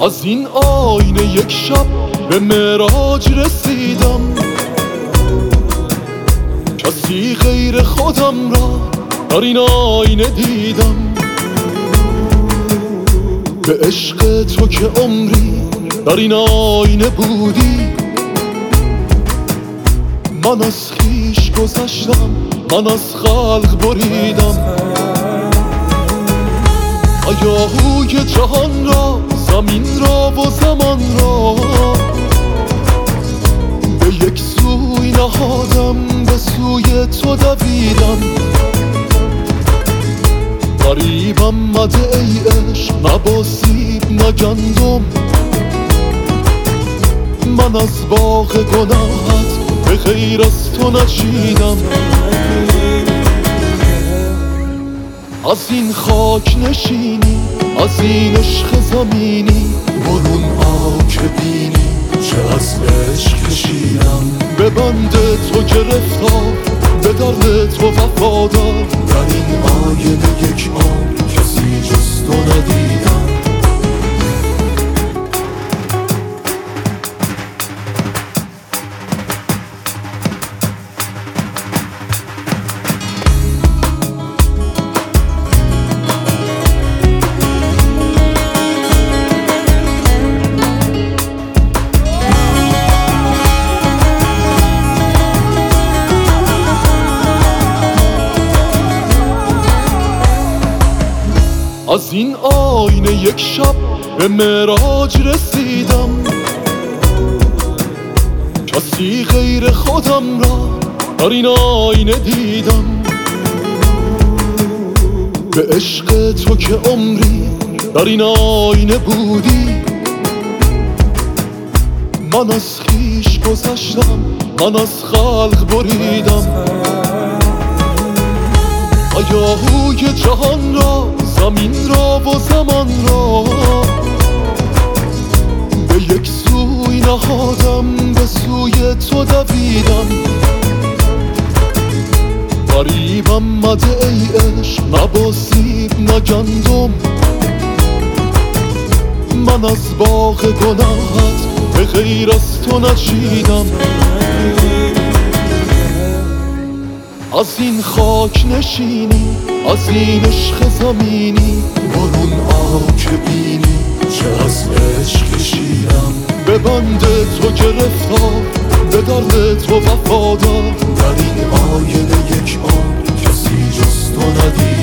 از این آینه یک شب به معراج رسیدم، کسی غیر خودم را در این آینه دیدم. به عشق تو که عمری در این آینه بودی، من از خویش گذشتم، من از خلق بریدم. هیاهوی جهان را، زمین را و زمان را به یک سوی نهادم، به سوی تو دویدم. غریبم مده ای عشق، نه با سیب نه گندم. من از باغ گناهت به خیر از تو نچیدم. از این خاک نشینی، از این عشق زمینی، برون آ که بینی چه از عشق کشیدم. به بند تو گرفتار، به درد تو وفادار، در این آینه یک آن کسی جز تو ندیدم. از این آینه یک شب به معراج رسیدم، کسی غیر خودم را در این آینه دیدم. به عشق تو که عمری در این آینه بودی، من از خویش گذشتم، من از خلق بریدم. هیاهوی جهان را، زمین را و زمان را به یک سوی نهادم، به سوی تو دویدم. غریبم مده ای عشق، نه با سیب نه گندم. من از باغ گناهت به غیر از تو نچیدم. از این خاک نشینی، از این عشق زمینی، برون آ که بینی چه از عشق کشیدم. به بند تو گرفتار، به درد تو وفادار، در این آینه یک آن کسی جز تو ندیدم.